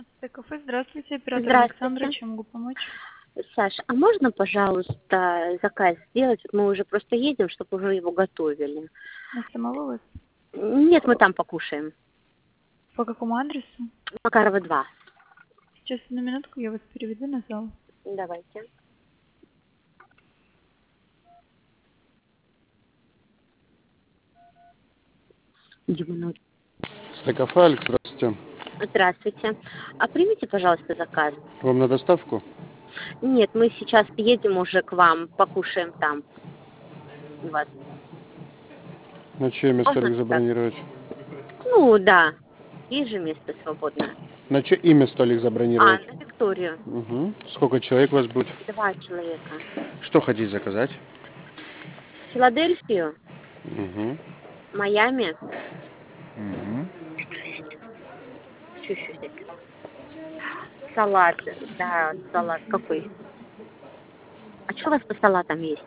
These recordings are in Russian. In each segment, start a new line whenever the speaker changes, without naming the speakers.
Кафе, здравствуйте, оператор Александра,
Здравствуйте.
чем могу помочь?
Саша, а можно, пожалуйста, заказ сделать? Вот мы уже просто едем, чтобы уже его готовили.
На самовывоз?
Нет, мы там покушаем.
По какому адресу?
Макарова 2.
Сейчас, на минутку, я вас переведу на зал.
Давайте. Дима,
Кафе, Алекс, здравствуйте.
здравствуйте. А примите, пожалуйста, заказ.
Вам на доставку?
Нет, мы сейчас едем уже к вам, покушаем там. У вас.
На чье место
Можно
столик
так?
забронировать?
Ну, да. Есть же место свободное.
На чье имя столик забронировать?
На Викторию.
Угу. Сколько человек у вас будет?
2 человека.
Что хотите заказать?
Филадельфию,
Угу.
Майами.
Угу.
Чуть-чуть. Салат. Да, салат какой? А что у вас по салатам есть?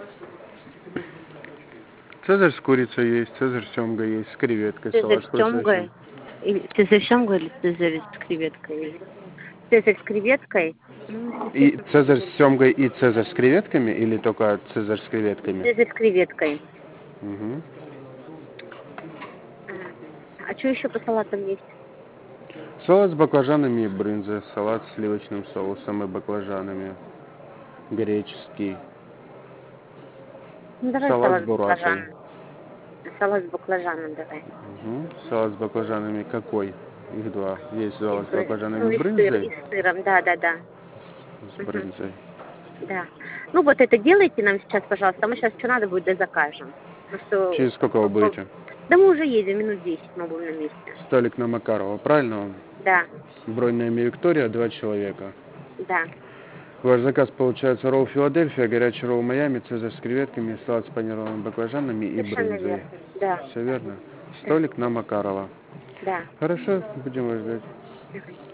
Цезарь с курицей есть, цезарь с семгой есть, с креветкой,
Цезарь
салат с
с
хрустящим.
семгой? Цезарь с семгой или цезарь с креветкой? Цезарь с креветкой? Ну,
И
естественно,
цезарь с семгой и цезарь с креветками или только цезарь с креветками?
цезарь с креветкой.
Угу.
А что еще по салатам есть?
Салат с баклажанами и брынзой, салат с сливочным соусом и баклажанами, греческий,
Ну, давай
салат с
салат с
буракой.
баклажаном. Салат с баклажаном давай.
Угу. Салат с баклажанами какой? Их два. Есть салат с
Ну,
баклажанами
и
брынзой.
и с сыром, да.
С брынзой.
Да. Ну, вот это делайте нам сейчас, пожалуйста. А мы сейчас, что надо будет, да закажем. Ну, что...
Через сколько вы будете?
Да мы уже едем, минут 10 мы будем на месте.
Столик на Макарова, правильно?
Да,
Бронь на имя Виктория, 2 человека.
да.
Ваш заказ получается ролл Филадельфия, горячий ролл Майами, цезарь с креветками, салат с панированными баклажанами и
Совершенно
брынзой.
верно. Да,
Все верно?
да,
Столик на Макарова.
да.
Хорошо, будем вас ждать.
Мгм.